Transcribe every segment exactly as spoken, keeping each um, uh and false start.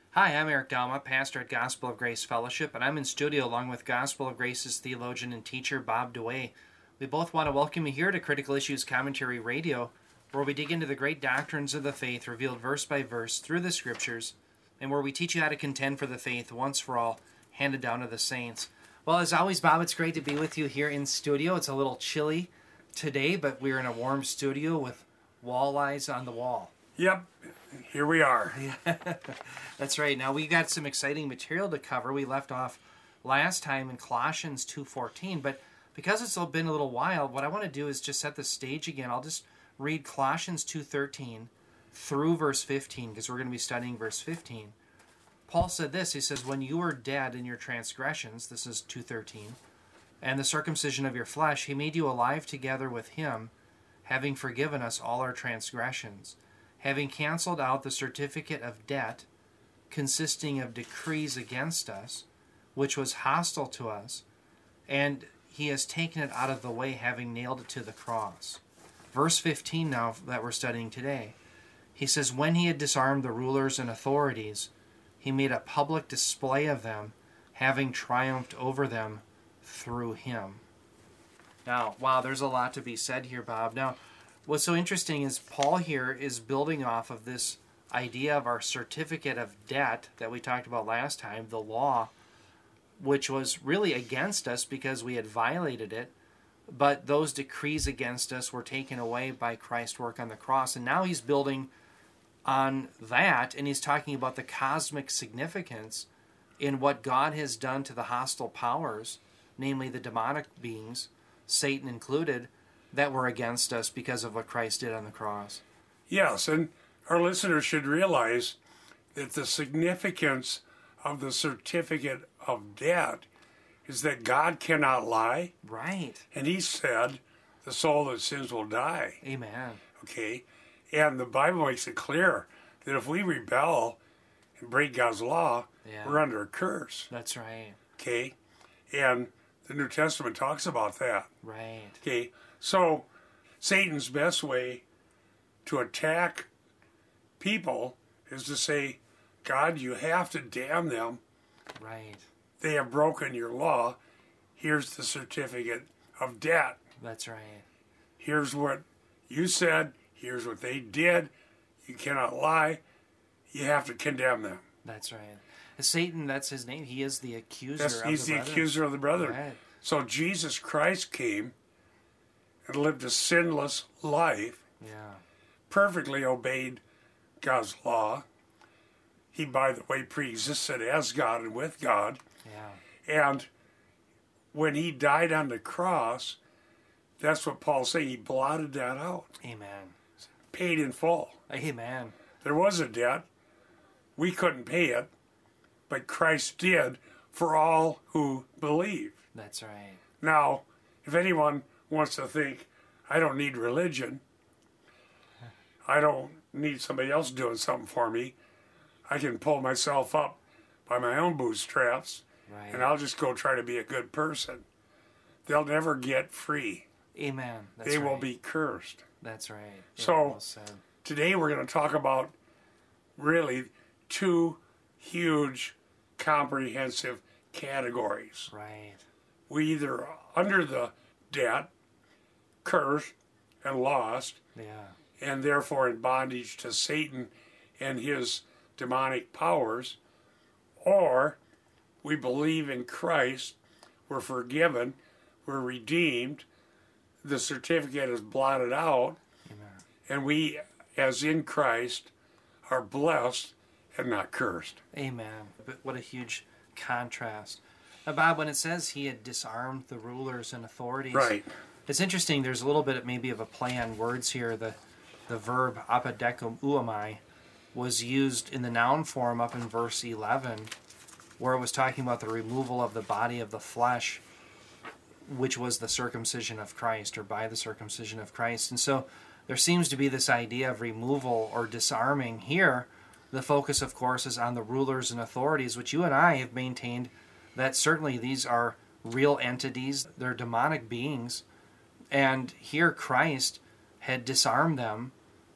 Hi, I'm Eric Dalma, pastor at Gospel of Grace Fellowship, and I'm in studio along with Gospel of Grace's theologian and teacher, Bob DeWay. We both want to welcome you here to Critical Issues Commentary Radio, where we dig into the great doctrines of the faith revealed verse by verse through the Scriptures, and where we teach you how to contend for the faith once for all, handed down to the saints. Well, as always, Bob, it's great to be with you here in studio. It's a little chilly today, but we're in a warm studio with walleyes on the wall. Yep, here we are. Yeah, that's right. Now, we got some exciting material to cover. We left off last time in Colossians two fourteen, but because it's been a little while, what I want to do is just set the stage again. I'll just read Colossians two thirteen through verse fifteen, because we're going to be studying verse fifteen. Paul said this, he says, when you were dead in your transgressions, this is two thirteen, and the circumcision of your flesh, he made you alive together with him, having forgiven us all our transgressions, having canceled out the certificate of debt consisting of decrees against us, which was hostile to us, and he has taken it out of the way, having nailed it to the cross. Verse fifteen now that we're studying today, he says, when he had disarmed the rulers and authorities, he made a public display of them, having triumphed over them through him. Now, wow, there's a lot to be said here, Bob. Now, what's so interesting is Paul here is building off of this idea of our certificate of debt that we talked about last time, the law, which was really against us because we had violated it, but those decrees against us were taken away by Christ's work on the cross. And now he's building on that, and he's talking about the cosmic significance in what God has done to the hostile powers, namely the demonic beings, Satan included, that were against us because of what Christ did on the cross. Yes, and our listeners should realize that the significance of the certificate of debt is that God cannot lie. Right. And he said, the soul that sins will die. Amen. Okay? And the Bible makes it clear that if we rebel and break God's law, Yeah. we're under a curse. That's right. Okay? And the New Testament talks about that. Right. Okay? So, Satan's best way to attack people is to say, God, you have to damn them. Right. They have broken your law. Here's the certificate of debt. That's right. Here's what you said. Here's what they did. You cannot lie. You have to condemn them. That's right. Satan, that's his name. He is the accuser That's, of he's the the brethren. accuser of the brethren. Right. So Jesus Christ came and lived a sinless life, Yeah. perfectly obeyed God's law. He, by the way, pre-existed as God and with God. Yeah. And when he died on the cross, that's what Paul's saying. He blotted that out, Amen. paid in full. Amen. There was a debt. We couldn't pay it, but Christ did for all who believe. That's right. Now, if anyone wants to think, I don't need religion, I don't need somebody else doing something for me, I can pull myself up by my own bootstraps, Right. and I'll just go try to be a good person. They'll never get free. Amen. That's they right. will be cursed. That's right. Yeah, So, well said. Today we're going to talk about really two huge comprehensive categories. Right. We either are under the debt, cursed, and lost, Yeah. and therefore in bondage to Satan and his demonic powers, or we believe in Christ, we're forgiven, we're redeemed, the certificate is blotted out, Amen. and we, as in Christ, are blessed and not cursed. Amen. But what a huge contrast. Now, Bob, when it says he had disarmed the rulers and authorities, Right. it's interesting. There's a little bit maybe of a play on words here. The the verb apodekomai was used in the noun form up in verse eleven, where it was talking about the removal of the body of the flesh, which was the circumcision of Christ, or by the circumcision of Christ. And so there seems to be this idea of removal or disarming here. The focus, of course, is on the rulers and authorities, which you and I have maintained that certainly these are real entities. They're demonic beings. And here Christ had disarmed them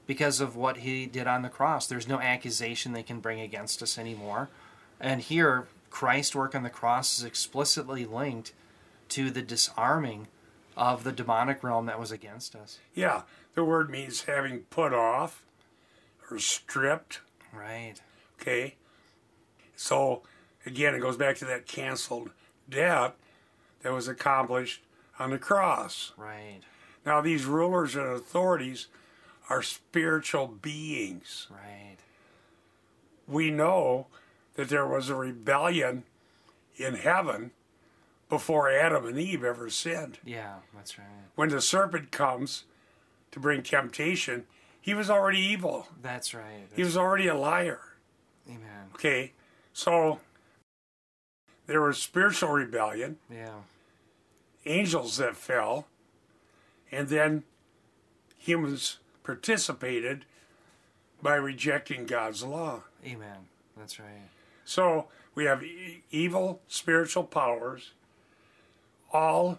because of what he did on the cross. There's no accusation they can bring against us anymore. And here, Christ's work on the cross is explicitly linked to the disarming of the demonic realm that was against us. Yeah, the word means having put off or stripped. Right. Okay. So, again, it goes back to that canceled debt that was accomplished on the cross. Right. Now, these rulers and authorities are spiritual beings. Right. We know that there was a rebellion in heaven before Adam and Eve ever sinned. Yeah, that's right. When the serpent comes to bring temptation, he was already evil. That's right. That's He was already a liar. Amen. Okay, so there was spiritual rebellion, Yeah. angels that fell, and then humans participated by rejecting God's law. Amen. That's right. So we have e- evil spiritual powers. All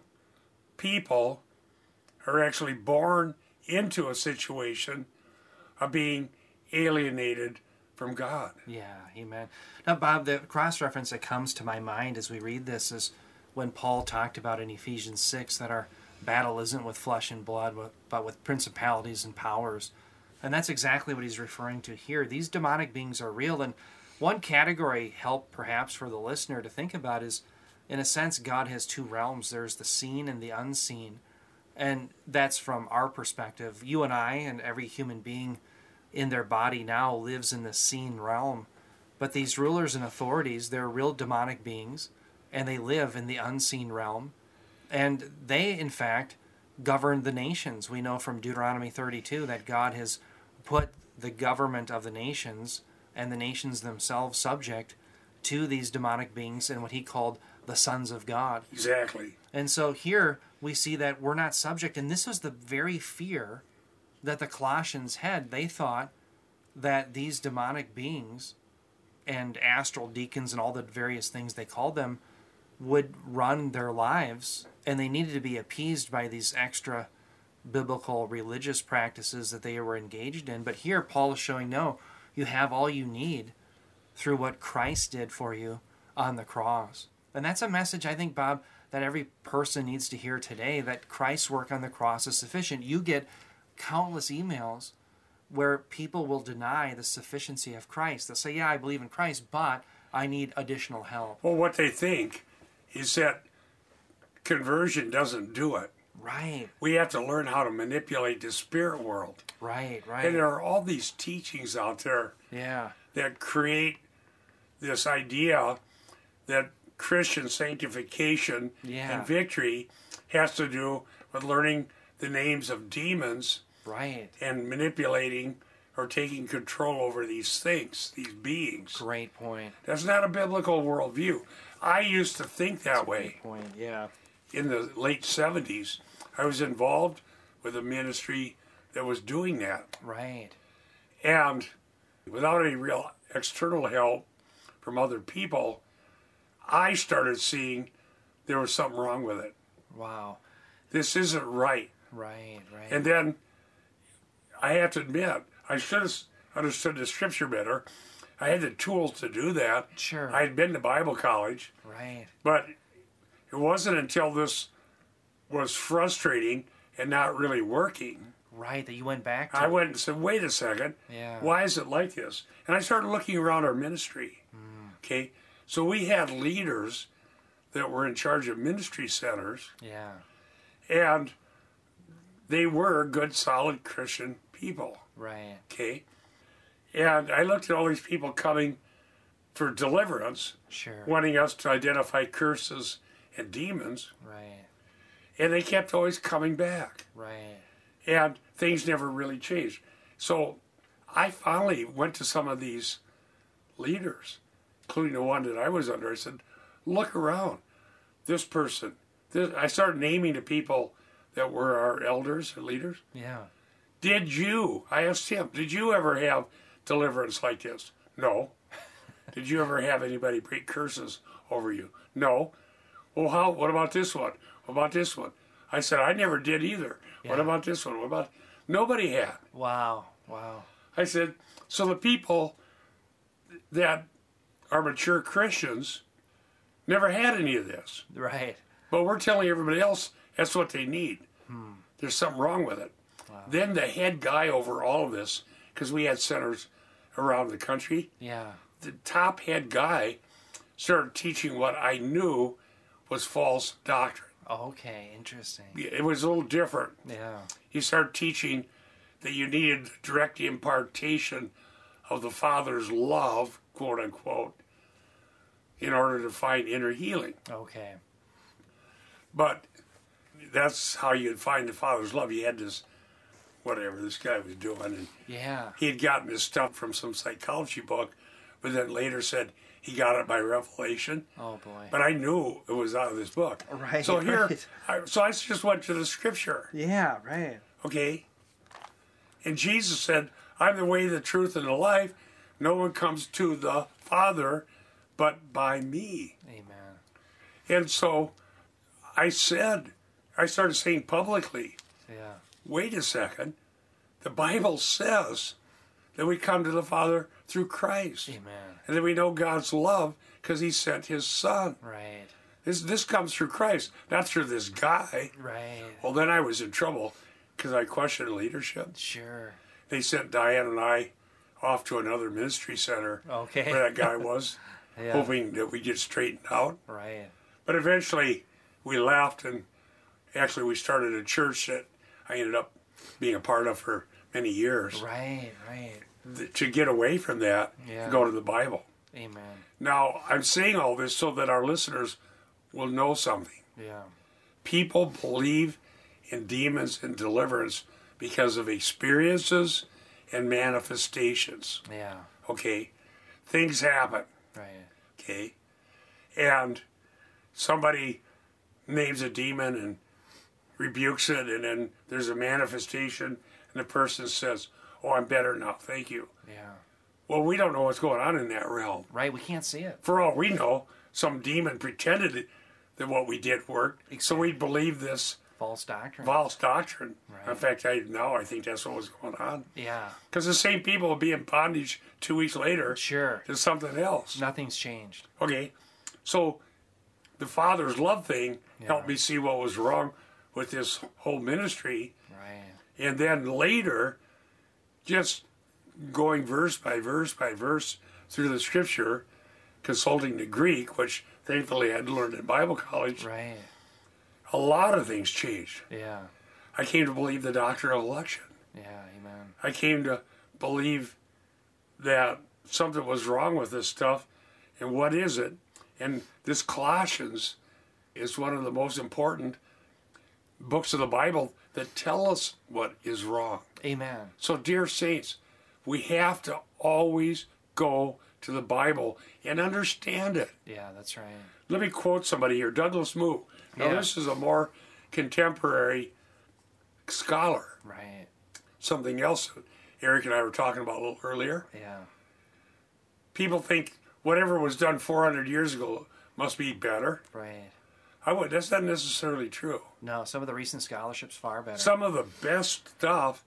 people are actually born into a situation of being alienated from God. Yeah, amen. Now, Bob, the cross-reference that comes to my mind as we read this is when Paul talked about in Ephesians six that our battle isn't with flesh and blood, but with principalities and powers. And that's exactly what he's referring to here. These demonic beings are real. And one category help perhaps for the listener to think about is, in a sense, God has two realms. There's the seen and the unseen. And that's from our perspective. You and I and every human being in their body now lives in the seen realm. But these rulers and authorities, they're real demonic beings, and they live in the unseen realm. And they, in fact, govern the nations. We know from Deuteronomy thirty-two that God has put the government of the nations and the nations themselves subject to these demonic beings and what he called the sons of God. Exactly. And so here we see that we're not subject. And this was the very fear that the Colossians had. They thought that these demonic beings and astral deacons and all the various things they called them would run their lives, and they needed to be appeased by these extra biblical religious practices that they were engaged in. But here Paul is showing, no, you have all you need through what Christ did for you on the cross. And that's a message, I think, Bob, that every person needs to hear today, that Christ's work on the cross is sufficient. You get countless emails where people will deny the sufficiency of Christ. They'll say, yeah, I believe in Christ, but I need additional help. Well, what they think is that conversion doesn't do it. Right, We have to learn how to manipulate the spirit world. right, right. And there are all these teachings out there Yeah, that create this idea that Christian sanctification Yeah. and victory has to do with learning the names of demons right. and manipulating or taking control over these things, these beings. Great point. That's not a biblical worldview. I used to think that way. Great point, yeah. In the late seventies, I was involved with a ministry that was doing that. Right, And without any real external help from other people, I started seeing there was something wrong with it. wow. This isn't right. Right, right. And then I have to admit, I should have understood the scripture better. I had the tools to do that. Sure. I had been to Bible college, Right, but it wasn't until this was frustrating and not really working. right, that you went back to. I went and said, wait a second. Yeah. Why is it like this? And I started looking around our ministry. Okay. So we had leaders that were in charge of ministry centers, Yeah, and they were good, solid Christian people. right, Okay. And I looked at all these people coming for deliverance, sure. wanting us to identify curses and demons, Right, and they kept always coming back. right. And things never really changed. So I finally went to some of these leaders, including the one that I was under. I said, look around. This person. This, I started naming the people that were our elders and leaders. Yeah, Did you, I asked him, did you ever have deliverance like this? No. Did you ever have anybody break curses over you? No. Well, how? What about this one? What about this one? I said, I never did either. What Yeah. about this one? What about? Nobody had. wow. Wow. I said, so the people that are mature Christians never had any of this. Right. But we're telling everybody else that's what they need. Hmm. There's something wrong with it. Wow. Then the head guy over all of this, because we had centers around the country, Yeah. the top head guy started teaching what I knew was false doctrine. Okay, interesting. It was a little different. Yeah. He started teaching that you needed direct impartation of the Father's love, quote unquote, in order to find inner healing. Okay. But that's how you'd find the Father's love. He had this, whatever this guy was doing, and Yeah. he had gotten this stuff from some psychology book, but then later said he got it by revelation. Oh boy. But I knew it was out of this book. Right, So here, right. I, so I just went to the scripture. Yeah, right. Okay? And Jesus said, I'm the way, the truth, and the life. No one comes to the Father but by me. Amen. And so I said, I started saying publicly, Yeah. wait a second. The Bible says that we come to the Father through Christ. Amen. And that we know God's love because he sent his Son. Right. This, this comes through Christ, not through this guy. Right. Well, then I was in trouble because I questioned leadership. Sure. They sent Diane and I off to another ministry center Okay. where that guy was, Yeah. hoping that we'd get straightened out. Right. But eventually we left, and actually we started a church that I ended up being a part of for many years. Right. Right. Th- To get away from that, Yeah. go to the Bible. Amen. Now, I'm saying all this so that our listeners will know something. Yeah. People believe in demons and deliverance because of experiences and manifestations. Yeah. Okay? Things happen. Right. Okay? And somebody names a demon and rebukes it, and then there's a manifestation, and the person says, oh, I'm better now, thank you. Yeah. Well, we don't know what's going on in that realm. Right. We can't see it. For all we know, some demon pretended it- that what we did worked, so we believe this False doctrine. false doctrine. Right. In fact, I now I think that's what was going on. Yeah. Because the same people will be in bondage two weeks later Sure. to something else. Nothing's changed. Okay, so the Father's love thing Yeah. helped me see what was wrong with this whole ministry. Right. And then later, just going verse by verse by verse through the scripture, consulting the Greek, which thankfully I had learned in Bible college, Right. a lot of things changed. Yeah. I came to believe the doctrine of election. Yeah. Amen. I came to believe that something was wrong with this stuff, and what is it? And this Colossians is one of the most important books of the Bible that tell us what is wrong. Amen. So, dear saints, we have to always go to the Bible and understand it. Yeah. That's right. Let me quote somebody here, Douglas Moo. Now, Yeah. this is a more contemporary scholar. Right. Something else that Eric and I were talking about a little earlier. Yeah. People think whatever was done four hundred years ago must be better. Right. I would. That's not necessarily true. No, some of the recent scholarships far better. Some of the best stuff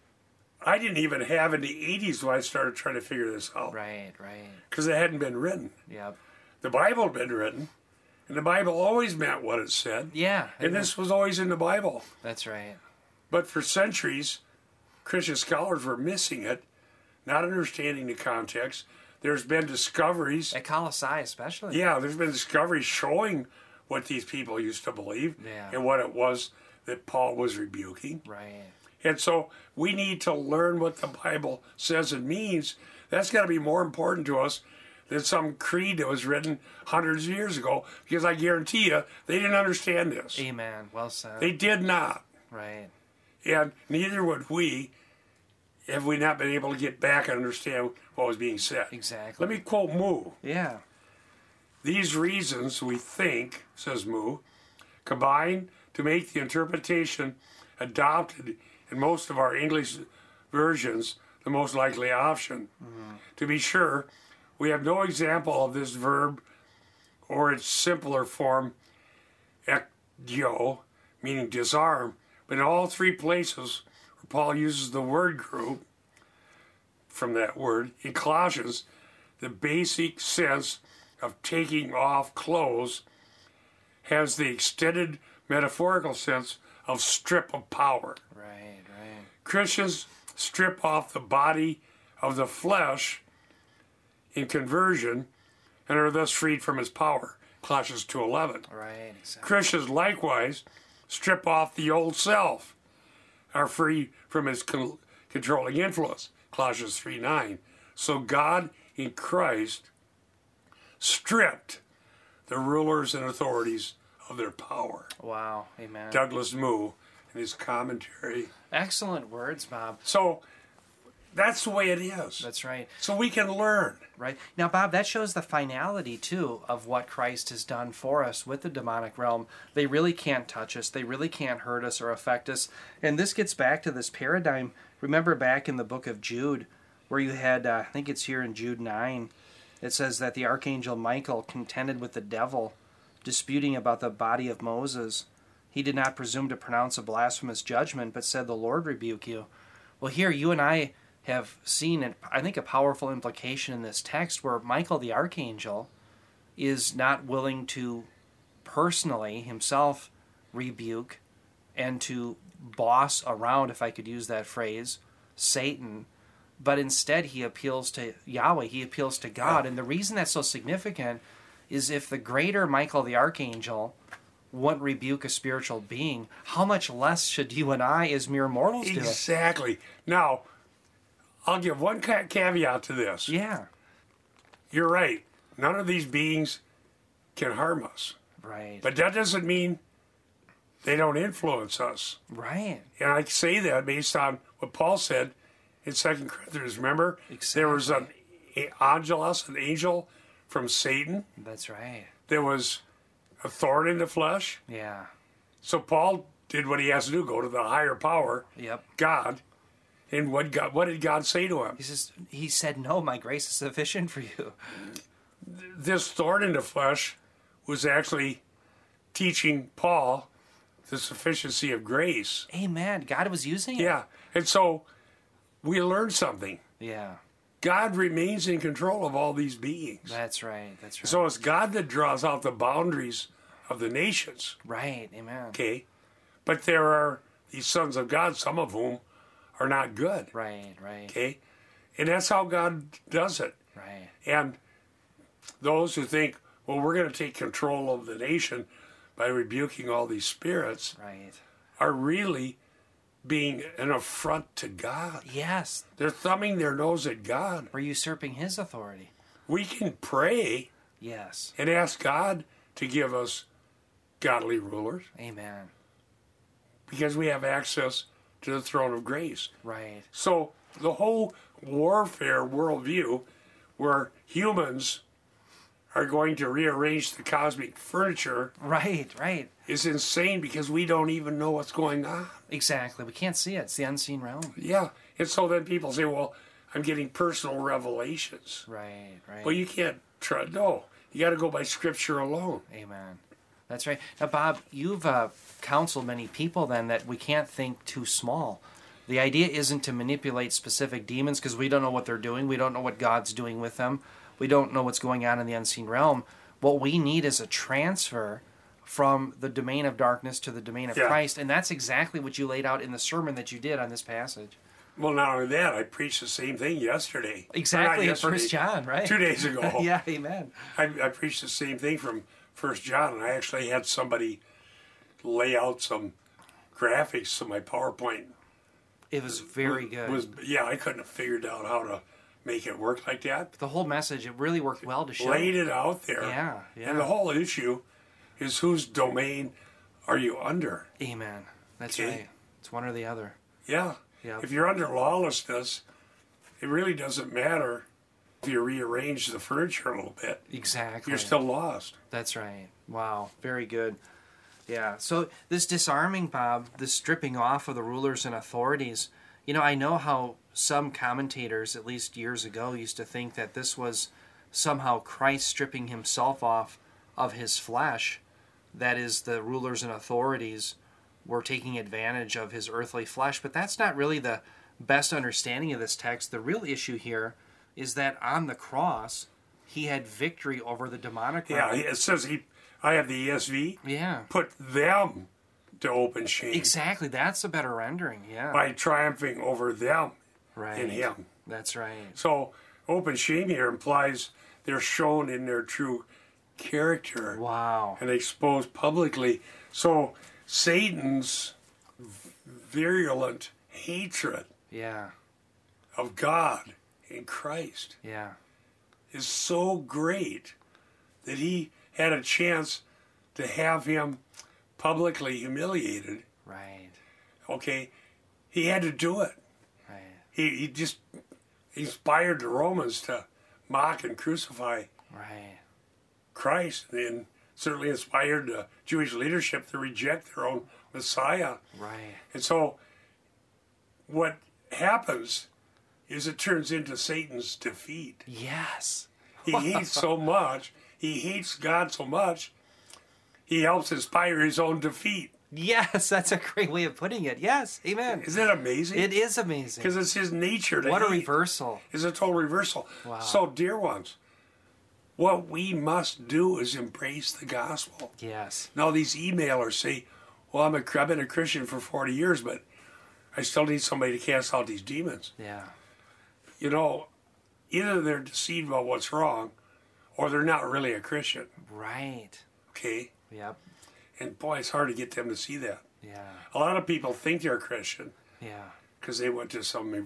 I didn't even have in the eighties when I started trying to figure this out. Right. Right. Because it hadn't been written. Yep. The Bible had been written, and the Bible always meant what it said. Yeah. And this was always in the Bible. That's right. But for centuries, Christian scholars were missing it, not understanding the context. There's been discoveries. At Colossae, especially. Yeah, there's been discoveries showing what these people used to believe Yeah. and what it was that Paul was rebuking. Right. And so we need to learn what the Bible says and means. That's got to be more important to us than some creed that was written hundreds of years ago, because I guarantee you they didn't understand this. Amen. Well said. They did not. Right. And neither would we if we not been able to get back and understand what was being said. Exactly. Let me quote Moo. Yeah. These reasons, we think, says Moo, combine to make the interpretation adopted in most of our English versions the most likely option. Mm-hmm. To be sure, we have no example of this verb or its simpler form, ekdio, meaning disarm, but in all three places where Paul uses the word group, from that word. In Colossians, the basic sense of taking off clothes has the extended metaphorical sense of strip of power. Right, right. Christians strip off the body of the flesh in conversion and are thus freed from its power. Colossians two eleven. Right, exactly. Christians likewise strip off the old self, are free from its con- controlling influence. Colossians three nine. So God in Christ stripped the rulers and authorities of their power. Wow, amen. Douglas Moo in his commentary. Excellent words, Bob. So that's the way it is. That's right. So we can learn. Right. Now, Bob, that shows the finality, too, of what Christ has done for us with the demonic realm. They really can't touch us. They really can't hurt us or affect us. And this gets back to this paradigm. Remember back in the book of Jude, where you had, uh, I think it's here in Jude nine, it says that the archangel Michael contended with the devil, disputing about the body of Moses. He did not presume to pronounce a blasphemous judgment, but said, "The Lord rebuke you." Well, here you and I have seen, an, I think, a powerful implication in this text where Michael the archangel is not willing to personally himself rebuke and to boss around, if I could use that phrase, Satan, but instead he appeals to Yahweh, he appeals to God. And the reason that's so significant is if the greater Michael the archangel wouldn't rebuke a spiritual being, how much less should you and I as mere mortals do it? Exactly. Now, I'll give one ca- caveat to this. Yeah. You're right. None of these beings can harm us. Right. But that doesn't mean they don't influence us. Right. And I say that based on what Paul said in Second Corinthians. Remember? Exactly. There was an angelus, an angel from Satan. That's right. There was a thorn in the flesh. Yeah. So Paul did what he has to do, go to the higher power, Yep. God. And what God, what did God say to him? He says, he said, "No, my grace is sufficient for you." This thorn in the flesh was actually teaching Paul the sufficiency of grace. Amen. God was using it. Yeah. And so we learned something. Yeah. God remains in control of all these beings. That's right. That's right. So it's God that draws out the boundaries of the nations. Right. Amen. Okay. But there are these sons of God, some of whom are not good. Right. Right. Okay. And that's how God does it. Right. And those who think, well, we're going to take control of the nation by rebuking all these spirits, Right. are really being an affront to God. Yes. They're thumbing their nose at God. We're usurping His authority. We can pray Yes. and ask God to give us godly rulers Amen. because we have access to the throne of grace. Right. So the whole warfare worldview where humans are going to rearrange the cosmic furniture Right. Right. is insane because we don't even know what's going on. Exactly. We can't see it. It's the unseen realm. Yeah. And so then people say, well, I'm getting personal revelations. Right. Right. Well, you can't try. No. You got to go by Scripture alone. Amen. That's right. Now, Bob, you've uh, counseled many people then that we can't think too small. The idea isn't to manipulate specific demons because we don't know what they're doing. We don't know what God's doing with them. We don't know what's going on in the unseen realm. What we need is a transfer from the domain of darkness to the domain of Yeah. Christ. And that's exactly what you laid out in the sermon that you did on this passage. Well, not only that, I preached the same thing yesterday. Exactly, Or not in First yesterday, John, right? Two days ago. Yeah, amen. I, I preached the same thing from First John, and I actually had somebody lay out some graphics so my PowerPoint It was very good. was. Yeah, I couldn't have figured out how to make it work like that. The whole message, it really worked well to show. Laid it out there. Yeah, yeah. And the whole issue is whose domain are you under? Amen. That's Okay. right. It's one or the other. Yeah. Yeah. If you're under lawlessness, it really doesn't matter if you rearrange the furniture a little bit. Exactly. You're still lost. That's right. Wow. Very good. Yeah. So this disarming, Bob, this stripping off of the rulers and authorities, you know, I know how some commentators, at least years ago, used to think that this was somehow Christ stripping himself off of his flesh. That is, the rulers and authorities were taking advantage of his earthly flesh. But that's not really the, best understanding of this text, the real issue here is that on the cross, he had victory over the demonic Yeah, realm. it says he. I have the E S V. Yeah. Put them to open shame. Exactly. That's a better rendering. Yeah. By triumphing over them Right. in him. That's right. So open shame here implies they're shown in their true character Wow. and exposed publicly. So Satan's virulent hatred Yeah. of God in Christ Yeah. is so great that he had a chance to have him publicly humiliated. Right. Okay, he had to do it. Right. He he just inspired the Romans to mock and crucify Right. Christ, and certainly inspired the Jewish leadership to reject their own Messiah. Right. And so, what happens is it turns into Satan's defeat. Yes. He hates so much. He hates God so much. He helps inspire his own defeat. Yes, that's a great way of putting it. Yes. Amen. Isn't that amazing? It is amazing. Because it's his nature to What a hate. reversal. It's a total reversal. Wow. So, dear ones, what we must do is embrace the gospel. Yes. Now, these emailers say, well, I'm a, I've been a Christian for forty years, but I still need somebody to cast out these demons. Yeah. You know, either they're deceived about what's wrong, or they're not really a Christian. Right. Okay? Yep. And boy, it's hard to get them to see that. Yeah. A lot of people think they're a Christian Yeah. because they went to some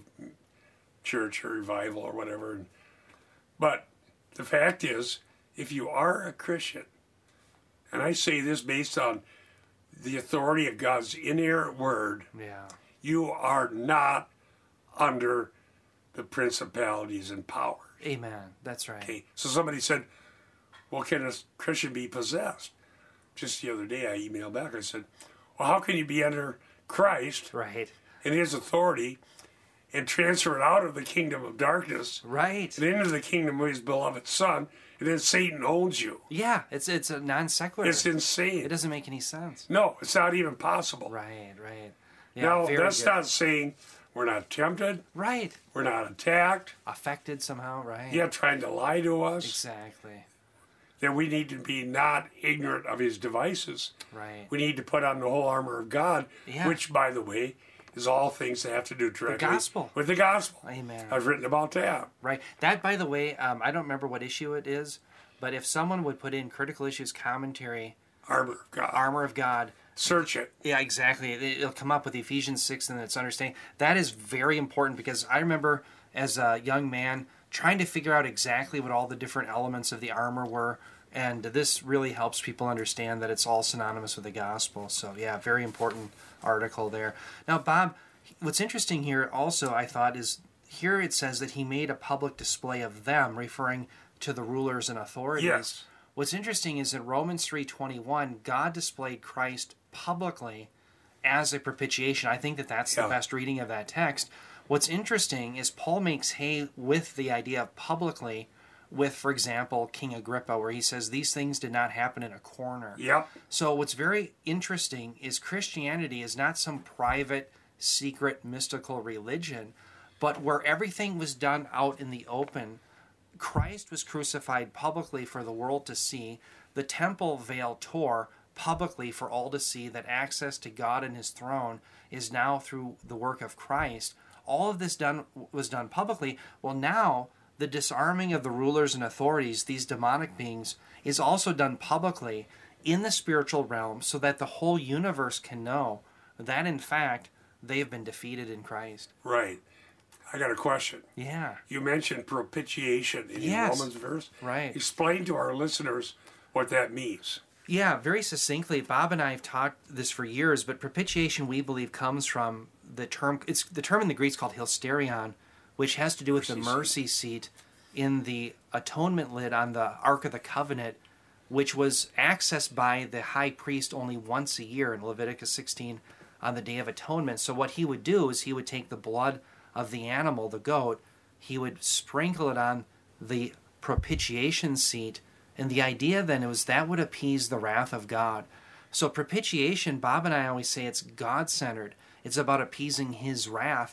church or revival or whatever. But the fact is, if you are a Christian, and I say this based on the authority of God's inerrant word, Yeah. you are not under the principalities and power. Amen. That's right. Okay, so somebody said, well, can a Christian be possessed? Just the other day I emailed back, I said, well, how can you be under Christ Right. and his authority and transfer it out of the kingdom of darkness Right. and into the kingdom of his beloved Son, and then Satan owns you? Yeah. It's it's a non sequitur. It's insane. It doesn't make any sense. No, it's not even possible. Right. Right. Yeah, now, very that's good. not saying we're not tempted, Right. we're not attacked, Affected somehow. Right. yet trying to lie to us, Exactly. that we need to be not ignorant of his devices. Right. We need to put on the whole armor of God, Yeah. which, by the way, is all things that have to do directly gospel. with the gospel. Amen. I've written about that. Right. That, by the way, um, I don't remember what issue it is, but if someone would put in Critical Issues Commentary, Armor of God. Armor of God, Search it. yeah, exactly. It- It'll come up with Ephesians six and its understanding. That is very important because I remember as a young man trying to figure out exactly what all the different elements of the armor were. And this really helps people understand that it's all synonymous with the gospel. So, yeah, very important article there. Now, Bob, what's interesting here also, I thought, is here it says that he made a public display of them, referring to the rulers and authorities. Yes. What's interesting is in Romans three twenty-one, God displayed Christ publicly as a propitiation. I think that that's the Yeah. best reading of that text. What's interesting is Paul makes hay with the idea of publicly with, for example, King Agrippa, where he says these things did not happen in a corner. Yep. So what's very interesting is Christianity is not some private, secret, mystical religion, but where everything was done out in the open. Christ was crucified publicly for the world to see. The temple veil tore publicly for all to see that access to God and his throne is now through the work of Christ. All of this done was done publicly. Well, now the disarming of the rulers and authorities, these demonic beings, is also done publicly in the spiritual realm so that the whole universe can know that, in fact, they have been defeated in Christ. Right. I got a question. Yeah. You mentioned propitiation in Yes. the Romans verse. Right. Explain to our listeners what that means. Yeah, very succinctly, Bob and I have talked this for years, but propitiation, we believe, comes from the term, it's the term in the Greek is called hysterion, which has to do with Mercy the mercy seat in the atonement lid on the Ark of the Covenant, which was accessed by the high priest only once a year in Leviticus sixteen on the Day of Atonement. So what he would do is he would take the blood of the animal, the goat, he would sprinkle it on the propitiation seat, and the idea then was that would appease the wrath of God. So propitiation, Bob and I always say it's God-centered. It's about appeasing his wrath.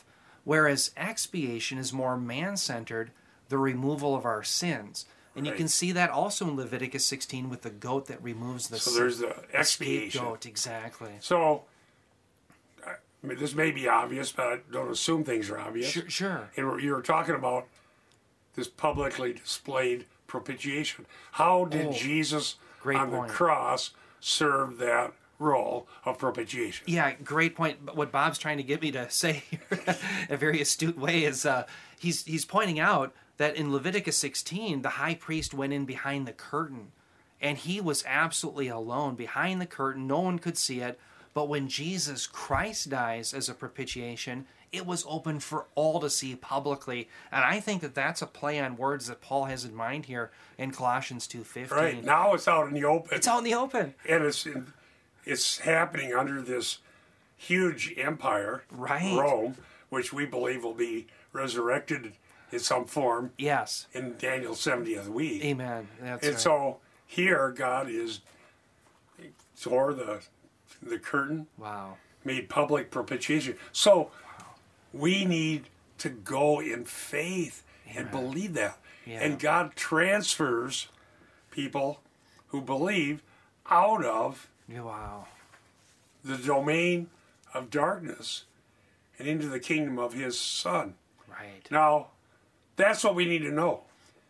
Whereas expiation is more man-centered, the removal of our sins. And Right. you can see that also in Leviticus sixteen with the goat that removes the So sin- there's the expiation. scapegoat. Exactly. So, I mean, this may be obvious, but I don't assume things are obvious. Sure, sure. And we're- you were talking about this publicly displayed propitiation. How did Oh, Jesus great on point. the cross serve that role of propitiation? Yeah, great point. But what Bob's trying to get me to say here, a very astute way, is uh, he's he's pointing out that in Leviticus sixteen, the high priest went in behind the curtain, and he was absolutely alone behind the curtain. No one could see it. But when Jesus Christ dies as a propitiation, it was open for all to see publicly. And I think that that's a play on words that Paul has in mind here in Colossians two fifteen. Right. Now it's out in the open. It's out in the open. And it's in, it's happening under this huge empire, Right. Rome, which we believe will be resurrected in some form Yes. in Daniel's seventieth week. Amen. That's And right. so here God is tore the the curtain, Wow. made public propitiation. So we need to go in faith and believe that. Yeah. And God transfers people who believe out of Yeah, wow. the domain of darkness and into the kingdom of his Son. Right. Now, that's what we need to know.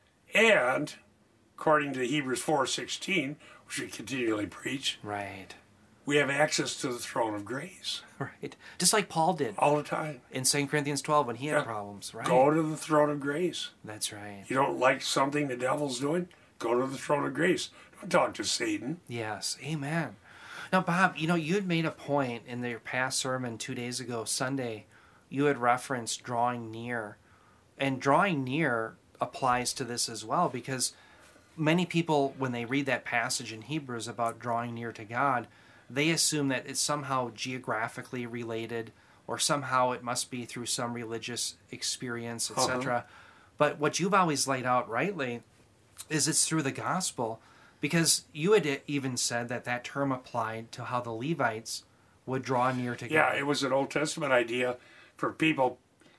And according to Hebrews four sixteen, which we continually preach, Right. we have access to the throne of grace Right. Just like Paul did all the time. in Second Corinthians twelve when he had Yeah. problems, right? Go to the throne of grace. That's right. You don't like something the devil's doing? Go to the throne of grace. Don't talk to Satan. Yes. Amen. Now, Bob, you know, you had made a point in your past sermon two days ago, Sunday. You had referenced drawing near. And drawing near applies to this as well, because many people, when they read that passage in Hebrews about drawing near to God, they assume that it's somehow geographically related, or somehow it must be through some religious experience, et cetera. Uh-huh. But what you've always laid out rightly is it's through the gospel, because you had even said that that term applied to how the Levites would draw near to Yeah, God. it was an Old Testament idea for people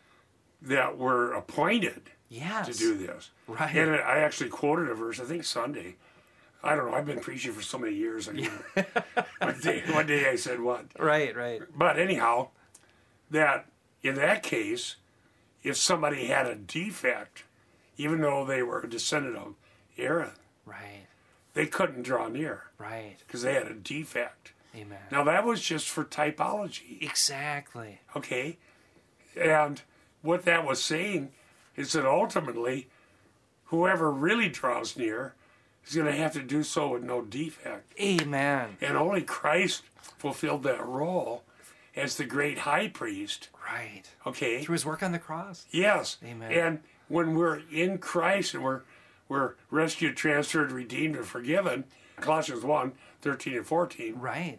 that were appointed Yes. to do this. Right. And I actually quoted a verse, I think Sunday. I don't know, I've been preaching for so many years. I never, one, day, one day I said what. Right, right. But anyhow, that in that case, if somebody had a defect, even though they were a descendant of Aaron, Right, they couldn't draw near right. because they had a defect. Amen. Now that was just for typology, Exactly. okay? And what that was saying is that ultimately, whoever really draws near is going to have to do so with no defect. Amen. And only Christ fulfilled that role as the great high priest, Right. okay? Through his work on the cross. Yes. Amen. And when we're in Christ and we're we're rescued, transferred, redeemed, and forgiven, Colossians one, thirteen and fourteen, Right.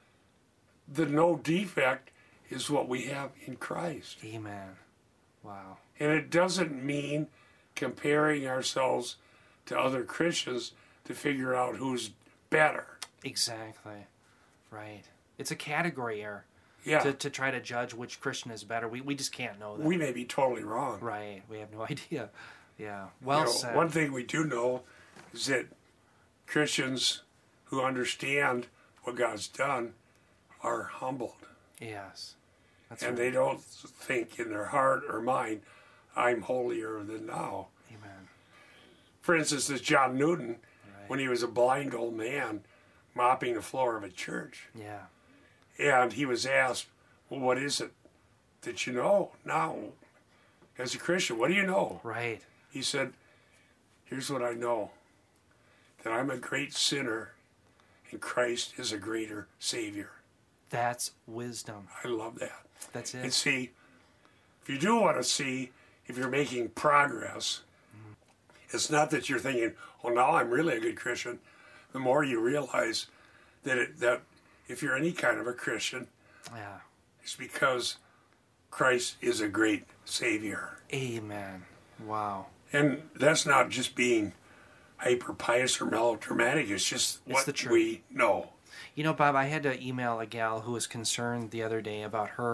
the no defect is what we have in Christ. Amen. Wow. And it doesn't mean comparing ourselves to other Christians to figure out who's better. Exactly. Right. It's a category error Yeah. to, to try to judge which Christian is better. We, we just can't know that. We may be totally wrong. Right. We have no idea. Yeah. Well You know, said. one thing we do know is that Christians who understand what God's done are humbled. Yes. That's And right. they don't think in their heart or mind, I'm holier than thou. Amen. For instance, this John Newton, Right. when he was a blind old man mopping the floor of a church, Yeah. and he was asked, well, what is it that you know now as a Christian? What do you know? Right. He said, here's what I know, that I'm a great sinner and Christ is a greater Savior. That's wisdom. I love that. That's And it. see, if you do want to see if you're making progress, it's not that you're thinking, oh, now I'm really a good Christian. The more you realize that it, that if you're any kind of a Christian, Yeah. it's because Christ is a great Savior. Amen. Wow. And that's not just being hyper pious or melodramatic, it's just It's what the truth. we know. You know, Bob, I had to email a gal who was concerned the other day about her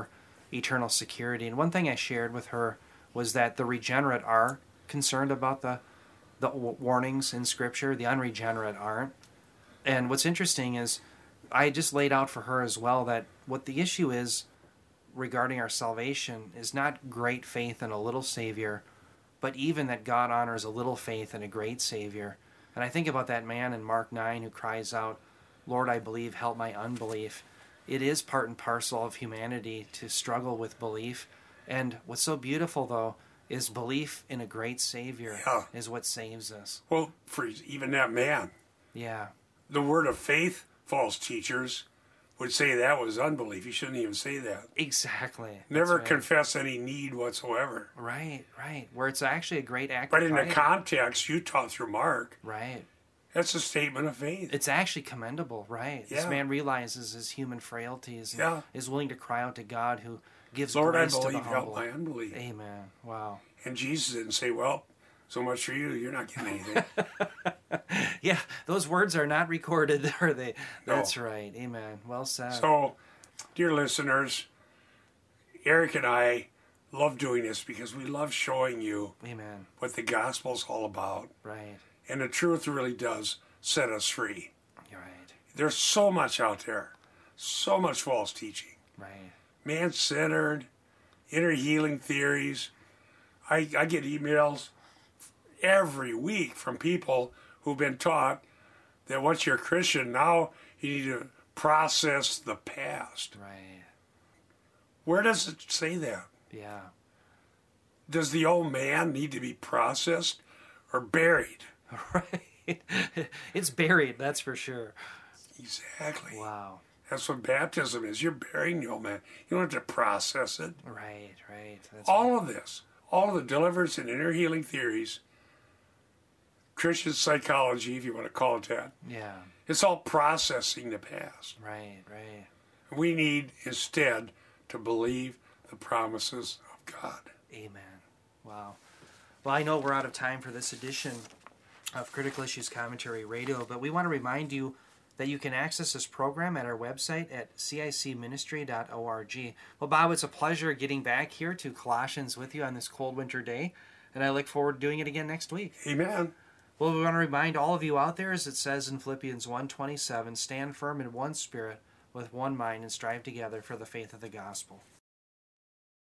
eternal security. And one thing I shared with her was that the regenerate are concerned about the the warnings in Scripture. The unregenerate aren't. And what's interesting is I just laid out for her as well that what the issue is regarding our salvation is not great faith in a little Savior, but even that God honors a little faith in a great Savior. And I think about that man in Mark nine who cries out, "Lord, I believe, help my unbelief." It is part and parcel of humanity to struggle with belief. And what's so beautiful, though, is belief in a great Savior Yeah. is what saves us. Well, for even that man, Yeah, the word of faith, false teachers would say that was unbelief. You shouldn't even say that. exactly. Never That's right. confess any need whatsoever. Right, right. Where it's actually a great act But of in the piety. context you taught through Mark, Right. that's a statement of faith. It's actually commendable, right? This Yeah. man realizes his human frailties and Yeah. is willing to cry out to God who gives Lord, I grace to the believe, help humble. my unbelief. Amen. Wow. And Jesus didn't say, well, so much for you, you're not getting anything. Yeah, those words are not recorded, are they? No. That's right. Amen. Well said. So, dear listeners, Eric and I love doing this because we love showing you Amen. what the gospel's all about. Right. And the truth really does set us free. You're right. There's so much out there, so much false teaching. Right. Man-centered, inner healing theories. I, I get emails every week from people who've been taught that once you're a Christian, now you need to process the past. Right. Where does it say that? Yeah. Does the old man need to be processed or buried? Right. It's buried, that's for sure. Exactly. Wow. That's what baptism is. You're burying the old man. You don't have to process it. Right, right. That's All of this, all of the deliverance and inner healing theories, Christian psychology, if you want to call it that, Yeah. it's all processing the past. Right, right. We need instead to believe the promises of God. Amen. Wow. Well, I know we're out of time for this edition of Critical Issues Commentary Radio, but we want to remind you that you can access this program at our website at c i c ministry dot org. Well, Bob, it's a pleasure getting back here to Colossians with you on this cold winter day, and I look forward to doing it again next week. Amen. Well, we want to remind all of you out there, as it says in Philippians one twenty-seven, stand firm in one spirit, with one mind, and strive together for the faith of the gospel.